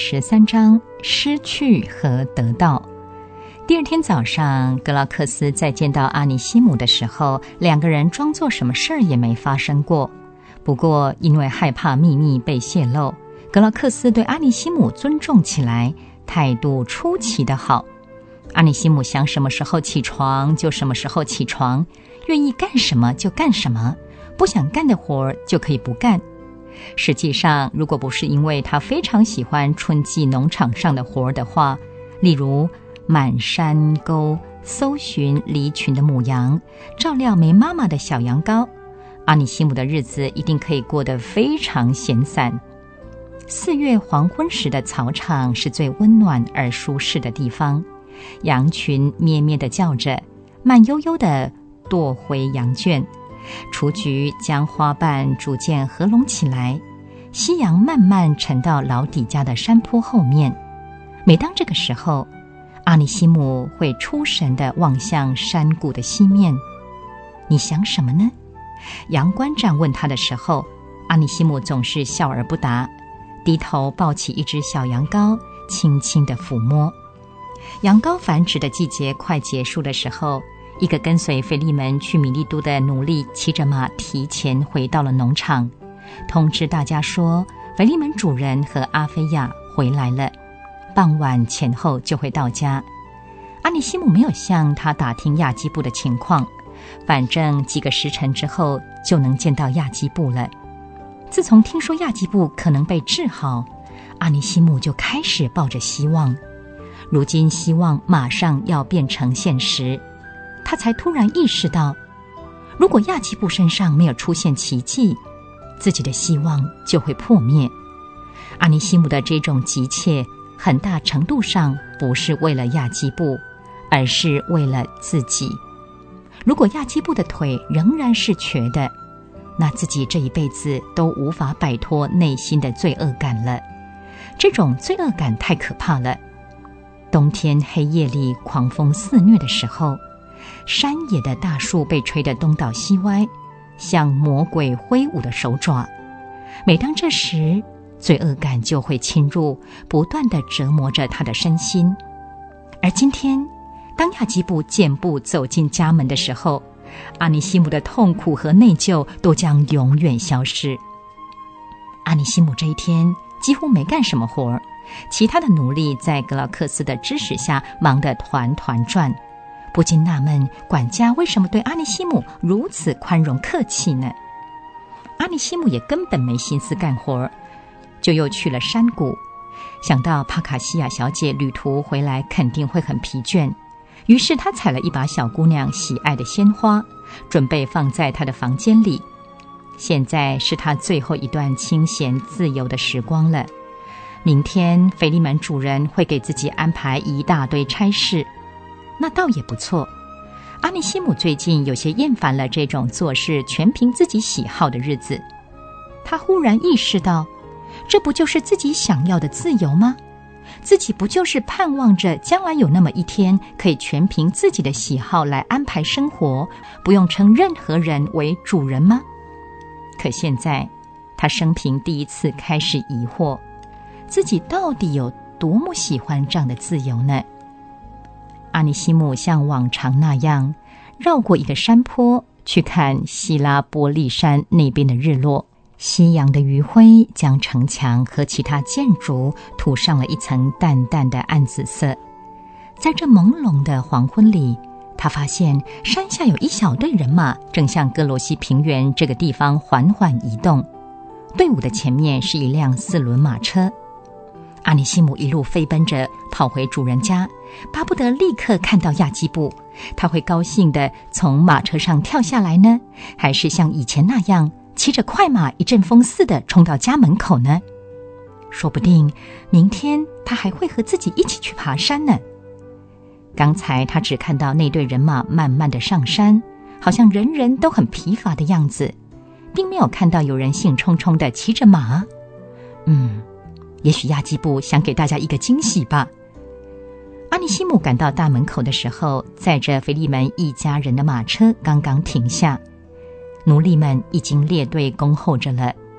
13章失去和得到。第二天早上，格劳克斯在见到阿尼西姆的时候，两个人装作什么事儿也没发生过。不过因为害怕秘密被泄露，格劳克斯对阿尼西姆尊重起来，态度出奇的好。阿尼西姆想什么时候起床就什么时候起床，愿意干什么就干什么，不想干的活就可以不干。实际上，如果不是因为他非常喜欢春季农场上的活的话，例如满山沟搜寻离群的母羊，照料没妈妈的小羊羔，阿尼西姆的日子一定可以过得非常闲散。4月黄昏时的草场是最温暖而舒适的地方，羊群咩咩地叫着，慢悠悠地踱回羊圈。雏菊将花瓣逐渐合拢起来，夕阳慢慢沉到老底家的山坡后面。每当这个时候，阿尼西姆会出神地望向山谷的西面。你想什么呢？羊倌长问他的时候，阿尼西姆总是笑而不答，低头抱起一只小羊羔，轻轻地抚摸。羊羔繁殖的季节快结束的时候，一个跟随腓利门去米利都的奴隶骑着马提前回到了农场，通知大家说腓利门主人和阿菲亚回来了，傍晚前后就会到家。阿尼西姆没有向他打听亚基布的情况，反正几个时辰之后就能见到亚基布了。自从听说亚基布可能被治好，阿尼西姆就开始抱着希望。如今希望马上要变成现实，他才突然意识到，如果亚基布身上没有出现奇迹，自己的希望就会破灭。阿尼西姆的这种急切，很大程度上不是为了亚基布，而是为了自己。如果亚基布的腿仍然是瘸的，那自己这一辈子都无法摆脱内心的罪恶感了。这种罪恶感太可怕了。冬天黑夜里狂风肆虐的时候，山野的大树被吹得东倒西歪，像魔鬼挥舞的手爪。每当这时，罪恶感就会侵入，不断地折磨着他的身心。而今天，当亚基布健步走进家门的时候，阿尼西姆的痛苦和内疚都将永远消失。阿尼西姆这一天几乎没干什么活，其他的奴隶在格劳克斯的指使下忙得团团转，不禁纳闷管家为什么对阿尼西姆如此宽容客气呢？阿尼西姆也根本没心思干活，就又去了山谷。想到帕卡西亚小姐旅途回来肯定会很疲倦，于是他采了一把小姑娘喜爱的鲜花，准备放在她的房间里。现在是他最后一段清闲自由的时光了。明天腓利门主人会给自己安排一大堆差事，那倒也不错。阿尼西姆最近有些厌烦了这种做事全凭自己喜好的日子。他忽然意识到，这不就是自己想要的自由吗？自己不就是盼望着将来有那么一天，可以全凭自己的喜好来安排生活，不用称任何人为主人吗？可现在，他生平第一次开始疑惑，自己到底有多么喜欢这样的自由呢？阿尼西姆像往常那样绕过一个山坡，去看希拉波利山那边的日落。夕阳的余晖将城墙和其他建筑涂上了一层淡淡的暗紫色。在这朦胧的黄昏里，他发现山下有一小队人马正向哥罗西平原这个地方缓缓移动。队伍的前面是一辆4轮马车。阿尼西姆一路飞奔着跑回主人家，巴不得立刻看到亚基布。他会高兴地从马车上跳下来呢，还是像以前那样骑着快马一阵风似的冲到家门口呢？说不定明天他还会和自己一起去爬山呢。刚才他只看到那队人马慢慢地上山，好像人人都很疲乏的样子，并没有看到有人兴冲冲地骑着马。也许亚基布想给大家一个惊喜吧。阿尼西姆赶到大门口的时候，载着腓利门一家人的马车刚刚停下，奴隶们已经列队恭候着了。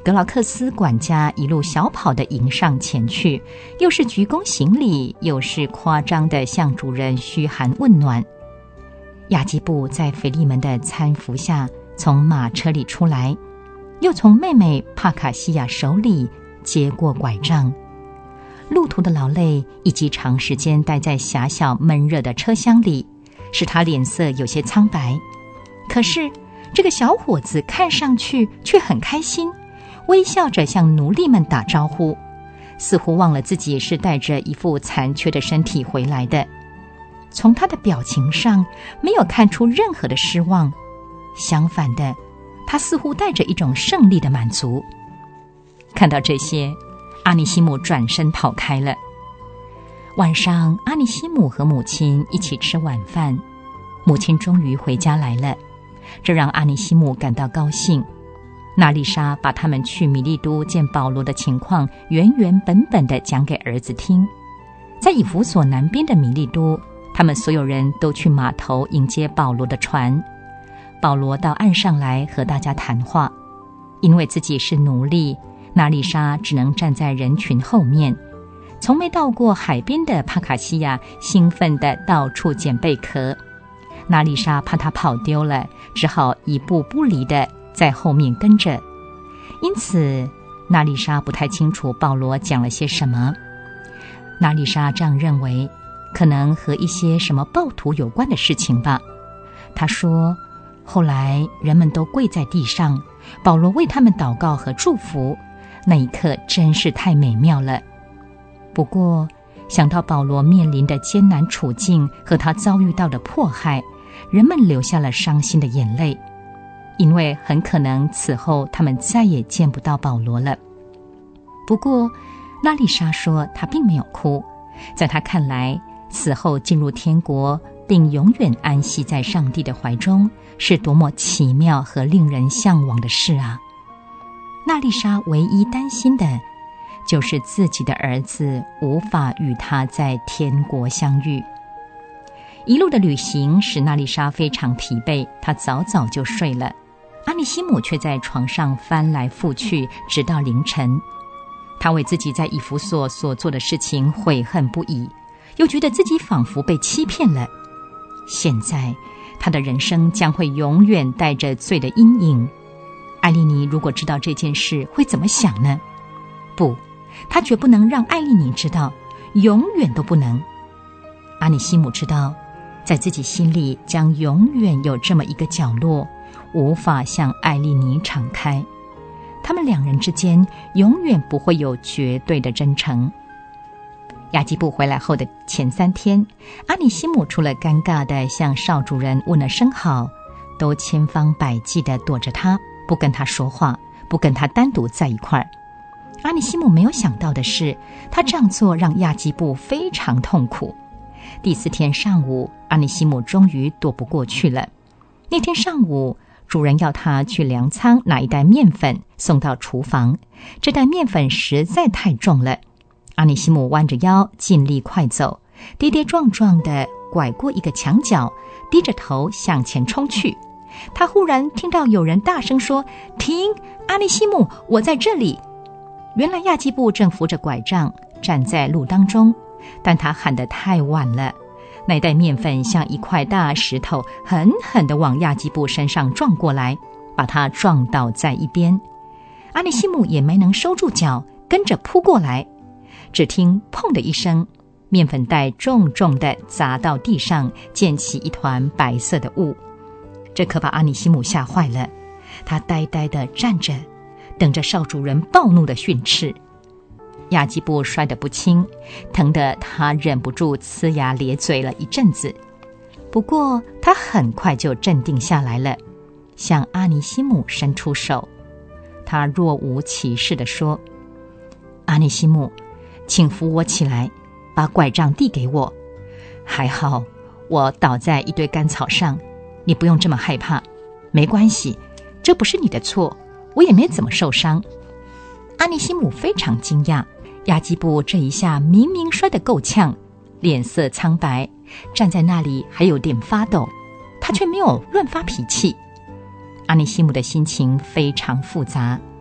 格劳克斯管家一路小跑地迎上前去，又是鞠躬行礼，又是夸张地向主人嘘寒问暖。亚基布在腓利门的搀扶下从马车里出来，又从妹妹帕卡西亚手里接过拐杖。路途的劳累以及长时间待在狭小闷热的车厢里，使他脸色有些苍白。可是这个小伙子看上去却很开心，微笑着向奴隶们打招呼，似乎忘了自己是带着一副残缺的身体回来的。从他的表情上没有看出任何的失望，相反的，他似乎带着一种胜利的满足。看到这些，阿尼西姆转身跑开了。晚上，阿尼西姆和母亲一起吃晚饭，母亲终于回家来了，这让阿尼西姆感到高兴。娜丽莎把他们去米利都见保罗的情况原原本本地讲给儿子听。在以弗所南边的米利都，他们所有人都去码头迎接保罗的船。保罗到岸上来和大家谈话，因为自己是奴隶，娜丽莎只能站在人群后面。从没到过海边的帕卡西亚兴奋地到处捡贝壳，娜丽莎怕他跑丢了，只好一步不离地在后面跟着。因此娜丽莎不太清楚保罗讲了些什么。娜丽莎这样认为，可能和一些什么暴徒有关的事情吧。她说，后来人们都跪在地上，保罗为他们祷告和祝福，那一刻真是太美妙了。不过想到保罗面临的艰难处境和他遭遇到的迫害，人们流下了伤心的眼泪，因为很可能此后他们再也见不到保罗了。不过拉丽莎说她并没有哭，在她看来，死后进入天国并永远安息在上帝的怀中，是多么奇妙和令人向往的事啊！娜丽莎唯一担心的就是自己的儿子无法与她在天国相遇。一路的旅行使娜丽莎非常疲惫，她早早就睡了。阿尼西姆却在床上翻来覆去，直到凌晨。他为自己在以弗所所做的事情悔恨不已，又觉得自己仿佛被欺骗了。现在他的人生将会永远带着罪的阴影。艾莉妮如果知道这件事，会怎么想呢？不，他绝不能让艾莉妮知道，永远都不能。阿尼西姆知道，在自己心里将永远有这么一个角落，无法向艾莉妮敞开。他们两人之间永远不会有绝对的真诚。亚基布回来后的前3天，阿尼西姆除了尴尬地向少主人问了声好，都千方百计地躲着他，不跟他说话，不跟他单独在一块儿。阿尼西姆没有想到的是，他这样做让亚基布非常痛苦。第4天上午，阿尼西姆终于躲不过去了。那天上午，主人要他去粮仓拿一袋面粉送到厨房，这袋面粉实在太重了。阿尼西姆弯着腰，尽力快走，跌跌撞撞地拐过一个墙角，低着头向前冲去。他忽然听到有人大声说：“停，阿尼西姆，我在这里！”原来亚基布正扶着拐杖站在路当中，但他喊得太晚了。那袋面粉像一块大石头，狠狠地往亚基布身上撞过来，把他撞倒在一边。阿尼西姆也没能收住脚，跟着扑过来。只听砰的一声，面粉袋重重地砸到地上，溅起一团白色的雾。这可把阿尼西姆吓坏了，他呆呆地站着，等着少主人暴怒的训斥。亚基布摔得不轻，疼得他忍不住呲牙咧嘴了一阵子。不过他很快就镇定下来了，向阿尼西姆伸出手。他若无其事地说：“阿尼西姆，请扶我起来，把拐杖递给我。还好我倒在一堆干草上，你不用这么害怕。没关系，这不是你的错，我也没怎么受伤。”阿尼西姆非常惊讶，亚基布这一下明明摔得够呛，脸色苍白，站在那里还有点发抖，他却没有乱发脾气。阿尼西姆的心情非常复杂，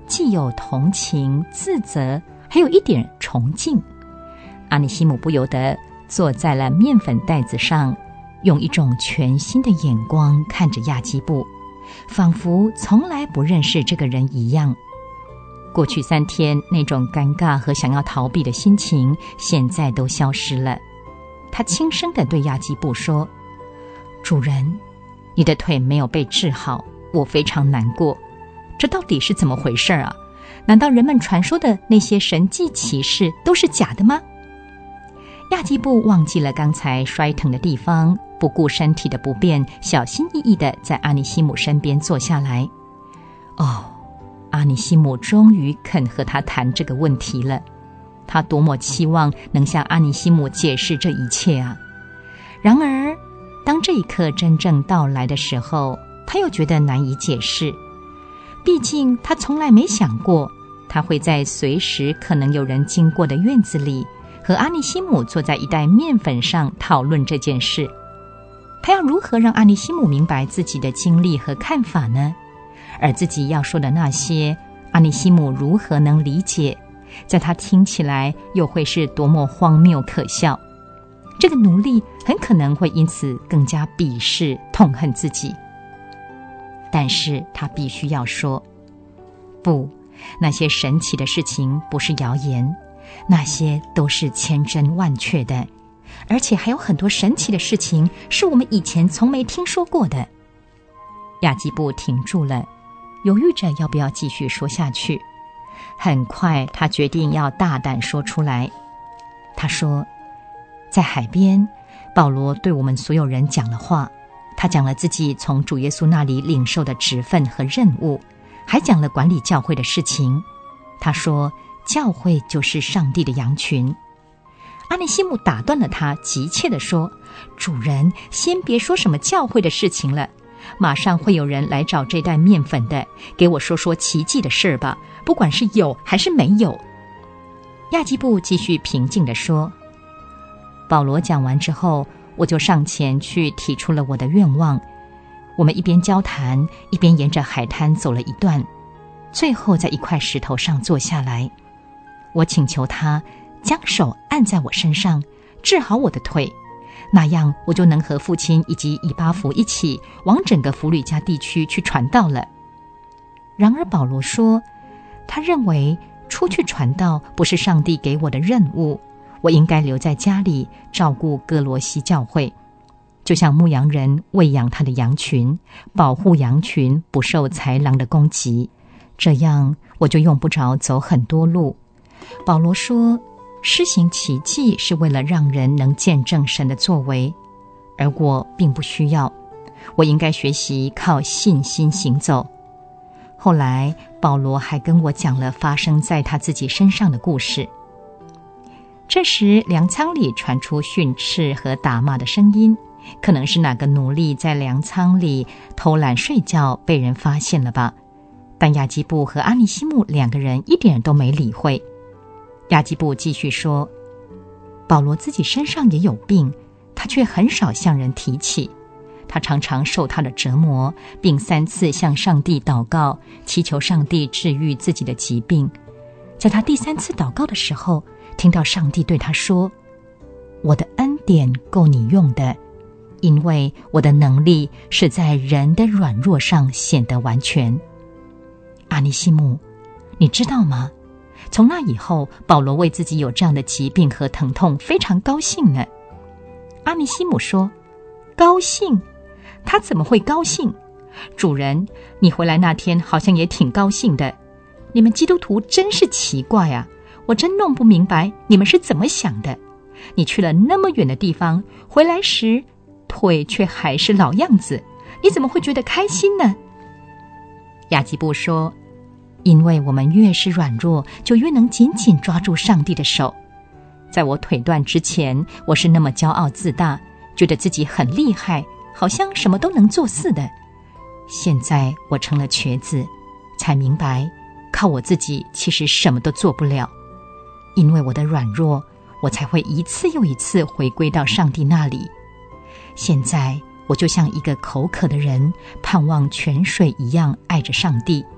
既有同情、自责，还有一点崇敬。阿尼西姆不由得坐在了面粉袋子上，用一种全新的眼光看着亚基布，仿佛从来不认识这个人一样。过去3天那种尴尬和想要逃避的心情现在都消失了。他轻声地对亚基布说：主人，你的腿没有被治好，我非常难过。这到底是怎么回事啊？难道人们传说的那些神迹奇事都是假的吗？亚基布忘记了刚才摔疼的地方，不顾身体的不便，小心翼翼地在阿尼西姆身边坐下来。阿尼西姆终于肯和他谈这个问题了。他多么期望能向阿尼西姆解释这一切啊！然而，当这一刻真正到来的时候，他又觉得难以解释。毕竟他从来没想过，他会在随时可能有人经过的院子里，和阿尼西姆坐在一袋面粉上讨论这件事。他要如何让阿尼西姆明白自己的经历和看法呢？而自己要说的那些，阿尼西姆如何能理解？在他听起来又会是多么荒谬可笑。这个奴隶很可能会因此更加鄙视痛恨自己。但是他必须要说，不，那些神奇的事情不是谣言，那些都是千真万确的，而且还有很多神奇的事情是我们以前从没听说过的。亚基布停住了，犹豫着要不要继续说下去。很快他决定要大胆说出来。他说，在海边，保罗对我们所有人讲了话，他讲了自己从主耶稣那里领受的职分和任务，还讲了管理教会的事情。他说，教会就是上帝的羊群。阿尼西姆打断了他，急切地说，主人，先别说什么教会的事情了，马上会有人来找这袋面粉的，给我说说奇迹的事吧，不管是有还是没有。亚基布继续平静地说，保罗讲完之后，我就上前去提出了我的愿望。我们一边交谈，一边沿着海滩走了一段，最后在一块石头上坐下来。我请求他将手按在我身上，治好我的腿，那样我就能和父亲以及以巴弗一起往整个弗吕加地区去传道了。然而保罗说，他认为出去传道不是上帝给我的任务，我应该留在家里照顾哥罗西教会，就像牧羊人喂养他的羊群，保护羊群不受豺狼的攻击，这样我就用不着走很多路。保罗说，施行奇迹是为了让人能见证神的作为，而我并不需要，我应该学习靠信心行走。后来保罗还跟我讲了发生在他自己身上的故事。这时粮仓里传出训斥和打骂的声音，可能是哪个奴隶在粮仓里偷懒睡觉被人发现了吧。但亚基布和阿尼西姆2个人一点都没理会。亚基布继续说，保罗自己身上也有病，他却很少向人提起。他常常受他的折磨，并3次向上帝祷告，祈求上帝治愈自己的疾病。在他第3次祷告的时候，听到上帝对他说，我的恩典够你用的，因为我的能力是在人的软弱上显得完全。阿尼西姆，你知道吗？从那以后，保罗为自己有这样的疾病和疼痛非常高兴呢。阿尼西姆说，高兴？他怎么会高兴？主人，你回来那天好像也挺高兴的。你们基督徒真是奇怪啊，我真弄不明白你们是怎么想的。你去了那么远的地方，回来时腿却还是老样子，你怎么会觉得开心呢？亚基布说，因为我们越是软弱，就越能紧紧抓住上帝的手。在我腿断之前，我是那么骄傲自大，觉得自己很厉害，好像什么都能做似的。现在我成了瘸子，才明白靠我自己其实什么都做不了。因为我的软弱，我才会一次又一次回归到上帝那里。现在我就像一个口渴的人，盼望泉水一样爱着上帝。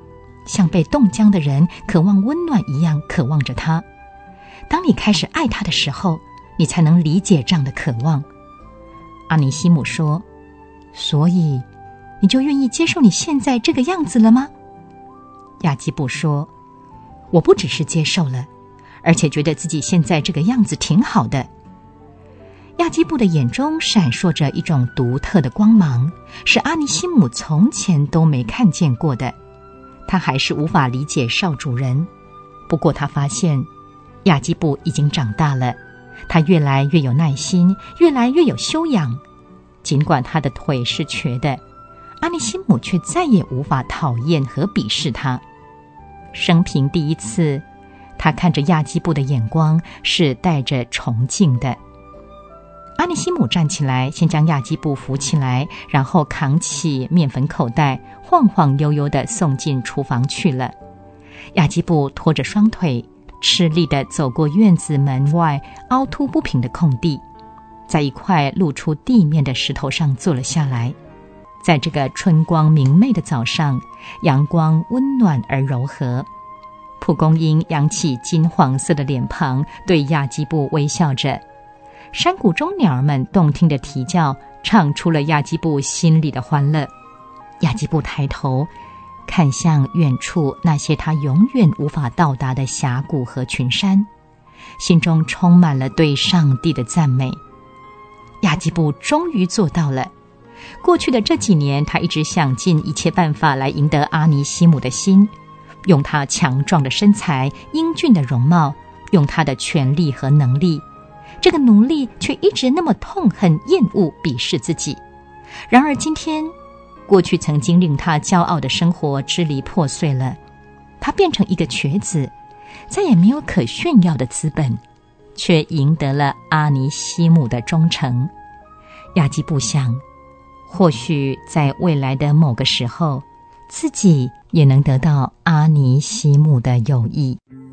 像被冻僵的人渴望温暖一样渴望着他。当你开始爱他的时候，你才能理解这样的渴望。阿尼西姆说，所以你就愿意接受你现在这个样子了吗？亚基布说，我不只是接受了，而且觉得自己现在这个样子挺好的。亚基布的眼中闪烁着一种独特的光芒，是阿尼西姆从前都没看见过的。他还是无法理解少主人，不过他发现亚基布已经长大了，他越来越有耐心，越来越有修养。尽管他的腿是瘸的，阿尼西姆却再也无法讨厌和鄙视他。生平第一次，他看着亚基布的眼光是带着崇敬的。阿尼西姆站起来，先将亚基布扶起来，然后扛起面粉口袋，晃晃悠悠地送进厨房去了。亚基布拖着双腿，吃力地走过院子门外凹凸不平的空地，在一块露出地面的石头上坐了下来。在这个春光明媚的早上，阳光温暖而柔和，蒲公英扬起金黄色的脸庞，对亚基布微笑着。山谷中鸟儿们动听的啼叫，唱出了亚基布心里的欢乐。亚基布抬头看向远处那些他永远无法到达的峡谷和群山，心中充满了对上帝的赞美。亚基布终于做到了。过去的这几年，他一直想尽一切办法来赢得阿尼西姆的心，用他强壮的身材、英俊的容貌，用他的权力和能力。这个奴隶却一直那么痛恨、厌恶、鄙视自己。然而今天，过去曾经令他骄傲的生活支离破碎了，他变成一个瘸子，再也没有可炫耀的资本，却赢得了阿尼西姆的忠诚。亚基布想，或许在未来的某个时候，自己也能得到阿尼西姆的友谊。